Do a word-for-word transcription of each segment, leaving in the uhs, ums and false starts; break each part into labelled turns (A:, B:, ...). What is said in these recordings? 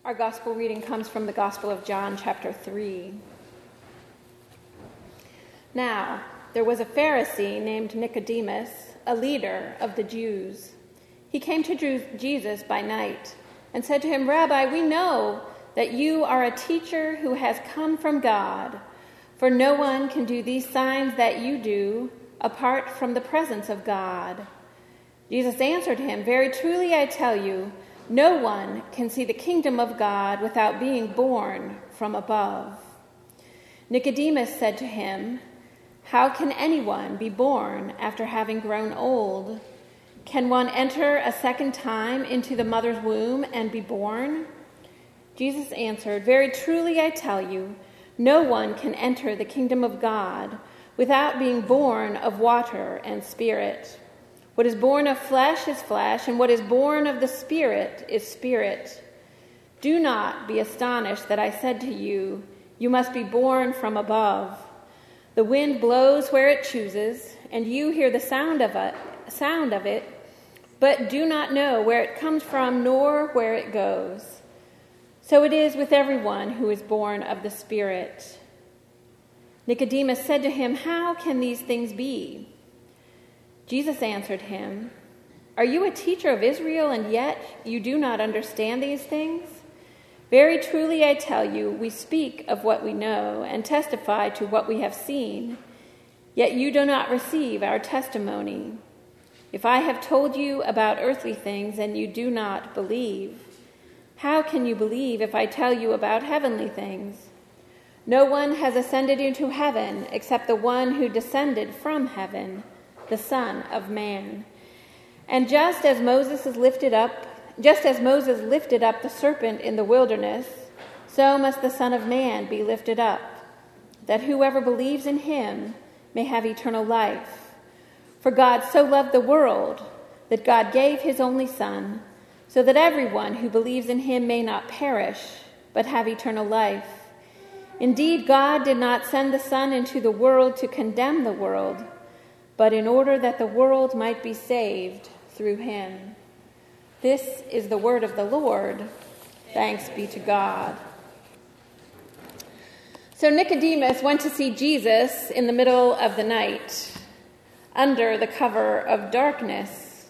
A: Our gospel reading comes from the Gospel of John, chapter three. Now, there was a Pharisee named Nicodemus, a leader of the Jews. He came to Jesus by night and said to him, "Rabbi, we know that you are a teacher who has come from God, for no one can do these signs that you do apart from the presence of God." Jesus answered him, "Very truly I tell you, no one can see the kingdom of God without being born from above." Nicodemus said to him, "How can anyone be born after having grown old? Can one enter a second time into the mother's womb and be born?" Jesus answered, "Very truly I tell you, no one can enter the kingdom of God without being born of water and spirit. What is born of flesh is flesh, and what is born of the Spirit is spirit. Do not be astonished that I said to you, you must be born from above. The wind blows where it chooses, and you hear the sound of it, sound of it, but do not know where it comes from nor where it goes. So it is with everyone who is born of the Spirit." Nicodemus said to him, "How can these things be?" Jesus answered him, "Are you a teacher of Israel, and yet you do not understand these things? Very truly I tell you, we speak of what we know and testify to what we have seen, yet you do not receive our testimony. If I have told you about earthly things and you do not believe, how can you believe if I tell you about heavenly things? No one has ascended into heaven except the one who descended from heaven, the Son of Man. And just as Moses is lifted up, just as Moses lifted up the serpent in the wilderness, so must the Son of Man be lifted up, that whoever believes in him may have eternal life. For God so loved the world that God gave his only Son, so that everyone who believes in him may not perish, but have eternal life. Indeed, God did not send the Son into the world to condemn the world, but in order that the world might be saved through him." This is the word of the Lord. Thanks be to God. So Nicodemus went to see Jesus in the middle of the night, under the cover of darkness.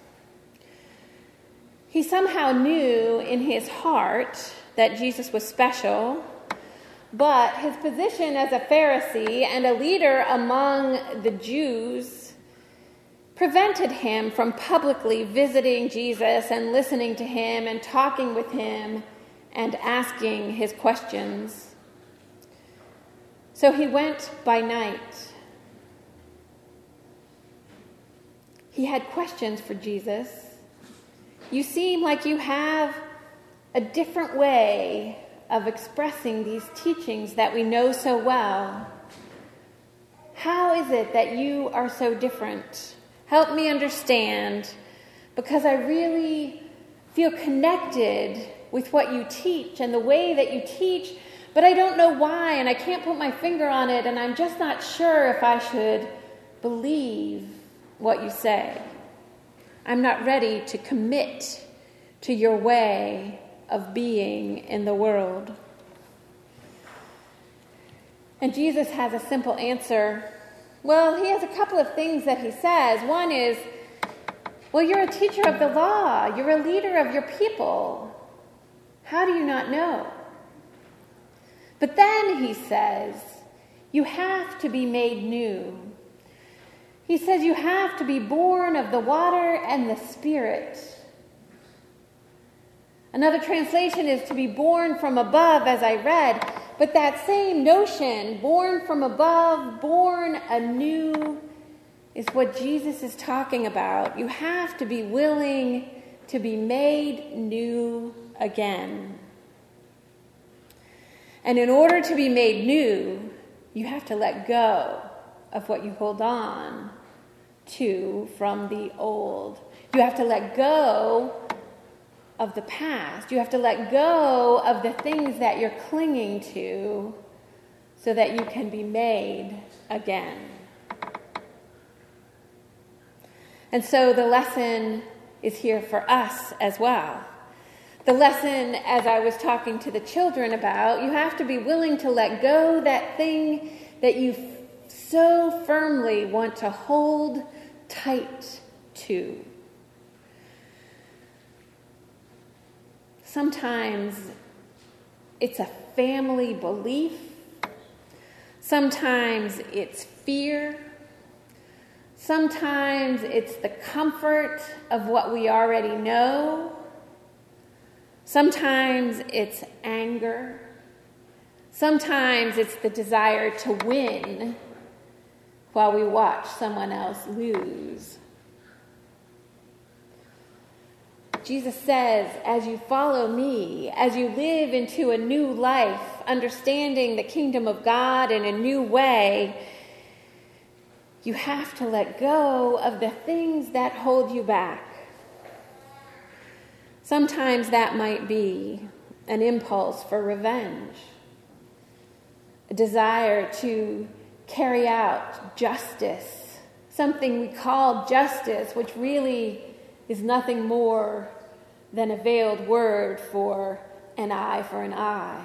A: He somehow knew in his heart that Jesus was special, but his position as a Pharisee and a leader among the Jews prevented him from publicly visiting Jesus and listening to him and talking with him and asking his questions. So he went by night. He had questions for Jesus. "You seem like you have a different way of expressing these teachings that we know so well. How is it that you are so different? Help me understand, because I really feel connected with what you teach and the way that you teach, but I don't know why, and I can't put my finger on it, and I'm just not sure if I should believe what you say. I'm not ready to commit to your way of being in the world." And Jesus has a simple answer. Well, he has a couple of things that he says. One is, well, you're a teacher of the law. You're a leader of your people. How do you not know? But then he says, you have to be made new. He says you have to be born of the water and the Spirit. Another translation is to be born from above, as I read. But that same notion, born from above, born anew, is what Jesus is talking about. You have to be willing to be made new again. And in order to be made new, you have to let go of what you hold on to from the old. You have to let go of the past. You have to let go of the things that you're clinging to so that you can be made again. And so the lesson is here for us as well. The lesson, as I was talking to the children about, you have to be willing to let go that thing that you so firmly want to hold tight to. Sometimes it's a family belief. Sometimes it's fear. Sometimes it's the comfort of what we already know. Sometimes it's anger. Sometimes it's the desire to win while we watch someone else lose. Jesus says, as you follow me, as you live into a new life, understanding the kingdom of God in a new way, you have to let go of the things that hold you back. Sometimes that might be an impulse for revenge, a desire to carry out justice, something we call justice, which really is nothing more than a veiled word for an eye for an eye.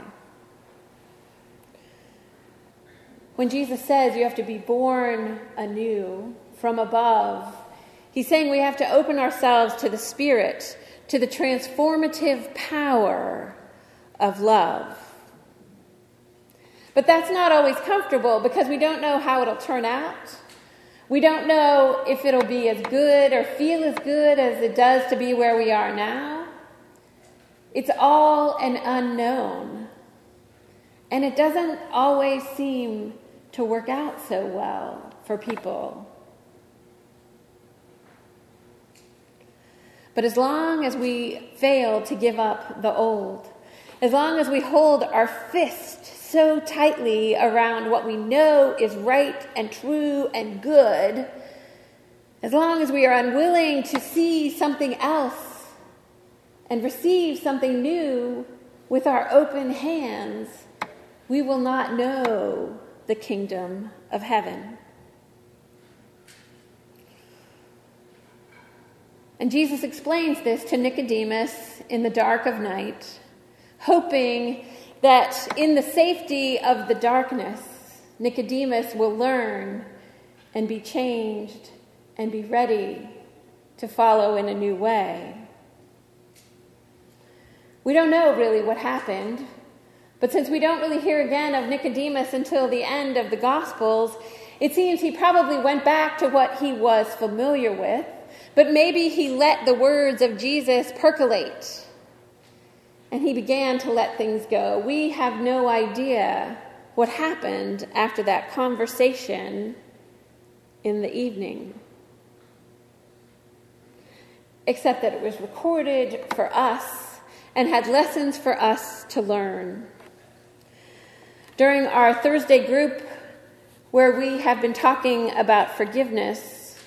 A: When Jesus says you have to be born anew from above, he's saying we have to open ourselves to the Spirit, to the transformative power of love. But that's not always comfortable because we don't know how it'll turn out. We don't know if it'll be as good or feel as good as it does to be where we are now. It's all an unknown. And it doesn't always seem to work out so well for people. But as long as we fail to give up the old, as long as we hold our fist so tightly around what we know is right and true and good, as long as we are unwilling to see something else and receive something new with our open hands, we will not know the kingdom of heaven. And Jesus explains this to Nicodemus in the dark of night, hoping that in the safety of the darkness, Nicodemus will learn and be changed and be ready to follow in a new way. We don't know really what happened, but since we don't really hear again of Nicodemus until the end of the Gospels, it seems he probably went back to what he was familiar with, but maybe he let the words of Jesus percolate. And he began to let things go. We have no idea what happened after that conversation in the evening, except that it was recorded for us and had lessons for us to learn. During our Thursday group, where we have been talking about forgiveness,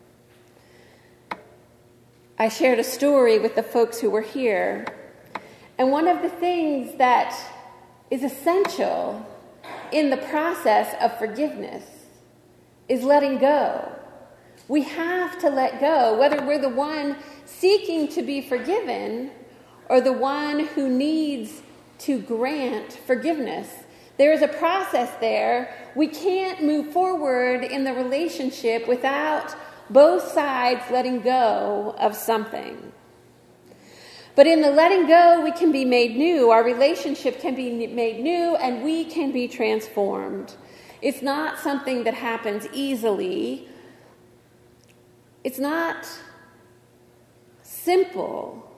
A: I shared a story with the folks who were here. And one of the things that is essential in the process of forgiveness is letting go. We have to let go, whether we're the one seeking to be forgiven or the one who needs to grant forgiveness. There is a process there. We can't move forward in the relationship without both sides letting go of something. But in the letting go, we can be made new. Our relationship can be made new, and we can be transformed. It's not something that happens easily. It's not simple.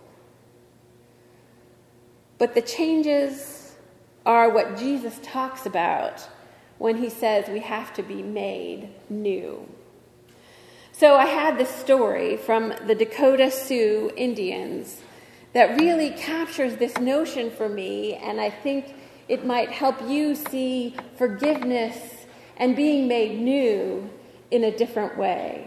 A: But the changes are what Jesus talks about when he says we have to be made new. So I had this story from the Dakota Sioux Indians that really captures this notion for me, and I think it might help you see forgiveness and being made new in a different way.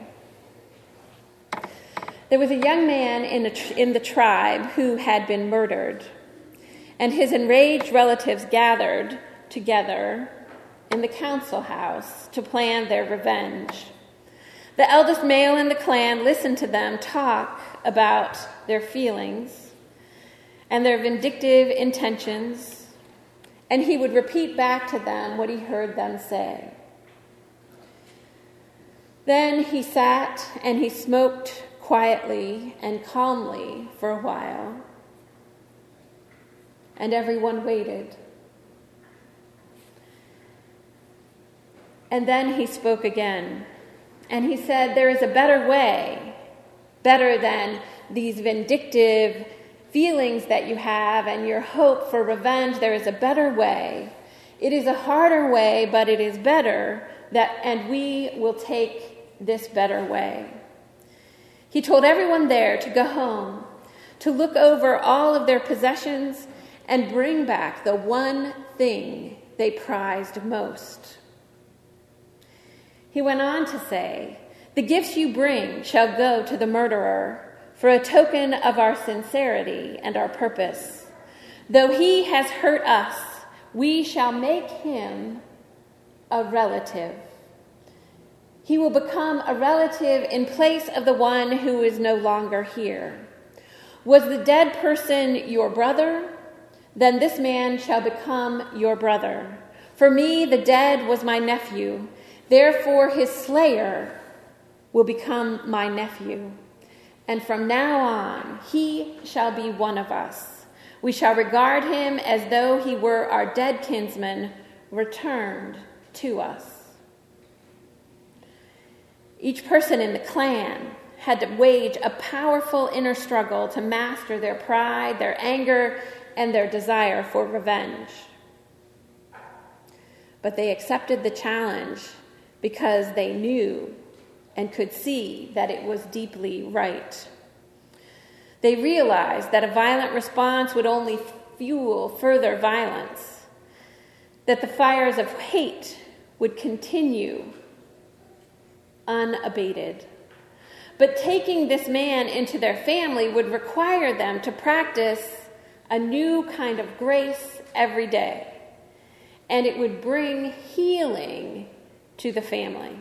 A: There was a young man in, a tr- in the tribe who had been murdered, and his enraged relatives gathered together in the council house to plan their revenge. The eldest male in the clan listened to them talk about their feelings. and their vindictive intentions, and he would repeat back to them what he heard them say. Then he sat and he smoked quietly and calmly for a while, and everyone waited. And then he spoke again, and he said, "There is a better way, better than these vindictive feelings that you have and your hope for revenge. There is a better way. It is a harder way, but it is better, that, and we will take this better way." He told everyone there to go home, to look over all of their possessions and bring back the one thing they prized most. He went on to say, "The gifts you bring shall go to the murderer for a token of our sincerity and our purpose. Though he has hurt us, we shall make him a relative. He will become a relative in place of the one who is no longer here. Was the dead person your brother? Then this man shall become your brother. For me, the dead was my nephew. Therefore, his slayer will become my nephew. And from now on, he shall be one of us. We shall regard him as though he were our dead kinsman returned to us." Each person in the clan had to wage a powerful inner struggle to master their pride, their anger, and their desire for revenge. But they accepted the challenge because they knew and could see that it was deeply right. They realized that a violent response would only fuel further violence, that the fires of hate would continue unabated. But taking this man into their family would require them to practice a new kind of grace every day, and it would bring healing to the family.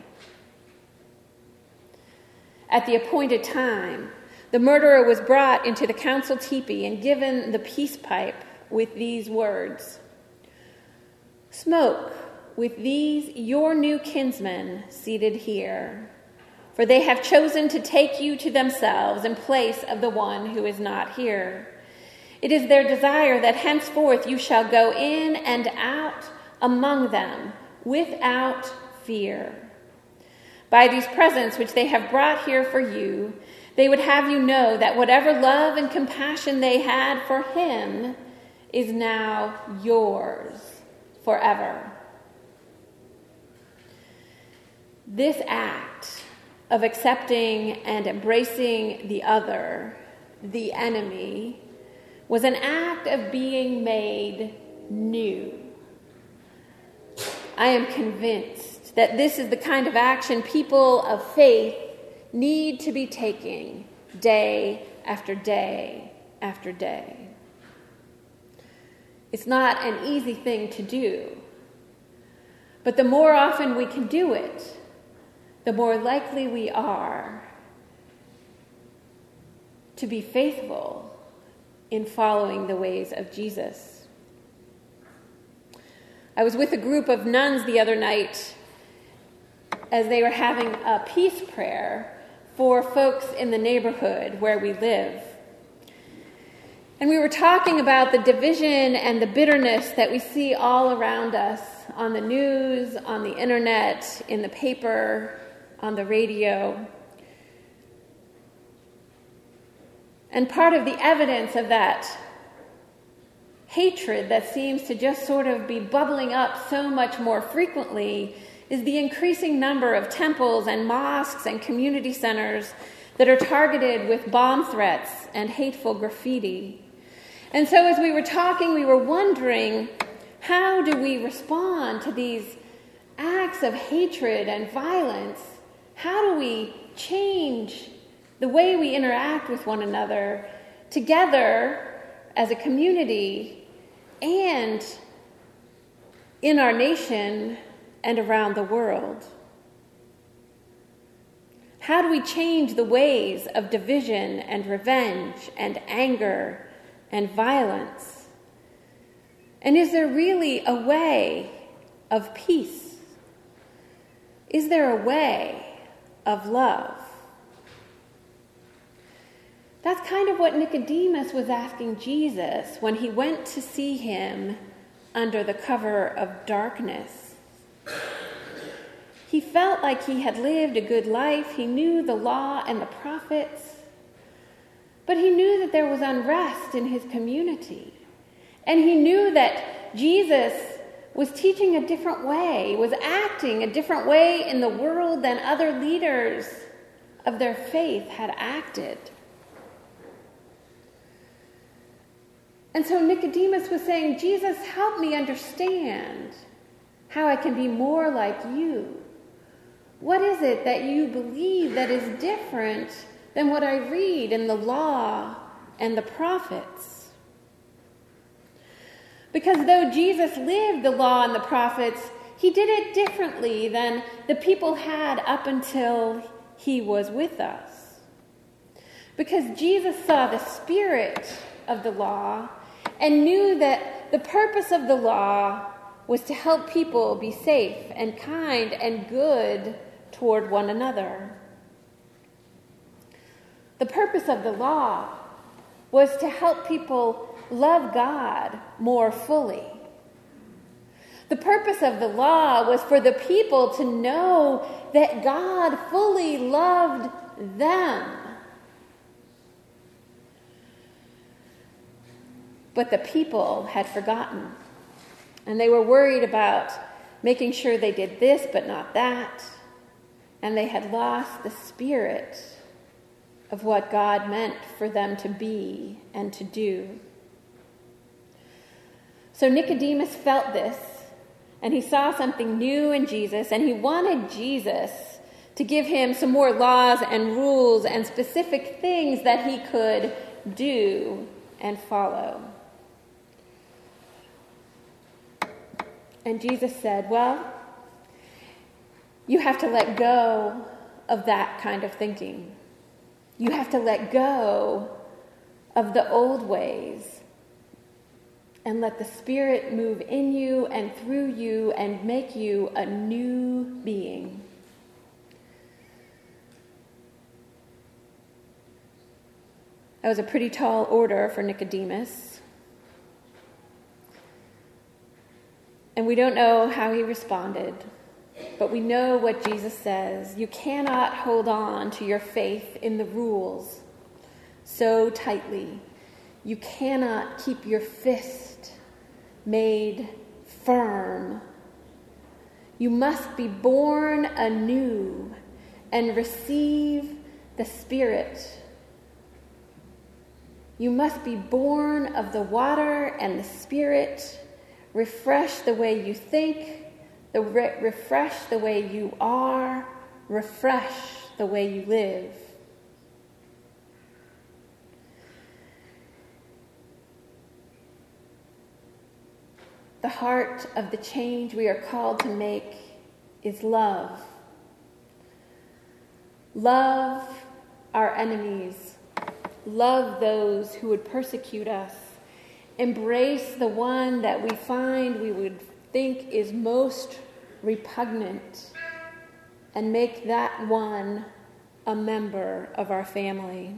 A: At the appointed time, the murderer was brought into the council teepee and given the peace pipe with these words, "Smoke with these your new kinsmen seated here, for they have chosen to take you to themselves in place of the one who is not here. It is their desire that henceforth you shall go in and out among them without fear. By these presents which they have brought here for you, they would have you know that whatever love and compassion they had for him is now yours forever." This act of accepting and embracing the other, the enemy, was an act of being made new. I am convinced that this is the kind of action people of faith need to be taking day after day after day. It's not an easy thing to do, but the more often we can do it, the more likely we are to be faithful in following the ways of Jesus. I was with a group of nuns the other night as they were having a peace prayer for folks in the neighborhood where we live. And we were talking about the division and the bitterness that we see all around us on the news, on the internet, in the paper, on the radio. And part of the evidence of that hatred that seems to just sort of be bubbling up so much more frequently is the increasing number of temples and mosques and community centers that are targeted with bomb threats and hateful graffiti. And so as we were talking, we were wondering, how do we respond to these acts of hatred and violence? How do we change the way we interact with one another together as a community and in our nation and around the world? How do we change the ways of division and revenge and anger and violence? And is there really a way of peace? Is there a way of love? That's kind of what Nicodemus was asking Jesus when he went to see him under the cover of darkness. He felt like he had lived a good life. He knew the law and the prophets, but he knew that there was unrest in his community. And he knew that Jesus was teaching a different way, was acting a different way in the world than other leaders of their faith had acted. And so Nicodemus was saying, Jesus, help me understand how I can be more like you. What is it that you believe that is different than what I read in the law and the prophets? Because though Jesus lived the law and the prophets, he did it differently than the people had up until he was with us. Because Jesus saw the spirit of the law and knew that the purpose of the law was to help people be safe and kind and good toward one another. The purpose of the law was to help people love God more fully. The purpose of the law was for the people to know that God fully loved them. But the people had forgotten, and they were worried about making sure they did this but not that, and they had lost the spirit of what God meant for them to be and to do. So Nicodemus felt this, and he saw something new in Jesus, and he wanted Jesus to give him some more laws and rules and specific things that he could do and follow. And Jesus said, well, you have to let go of that kind of thinking. You have to let go of the old ways and let the Spirit move in you and through you and make you a new being. That was a pretty tall order for Nicodemus. And we don't know how he responded, but we know what Jesus says. You cannot hold on to your faith in the rules so tightly. You cannot keep your fist made firm. You must be born anew and receive the Spirit. You must be born of the water and the Spirit. Refresh the way you think, the re- refresh the way you are, refresh the way you live. The heart of the change we are called to make is love. Love our enemies. Love those who would persecute us. Embrace the one that we find we would think is most repugnant, and make that one a member of our family.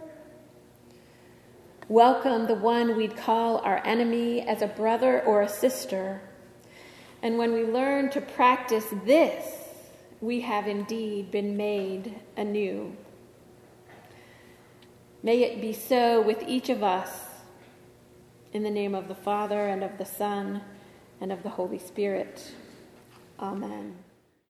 A: Welcome the one we'd call our enemy as a brother or a sister. And when we learn to practice this, we have indeed been made anew. May it be so with each of us. In the name of the Father, and of the Son, and of the Holy Spirit. Amen.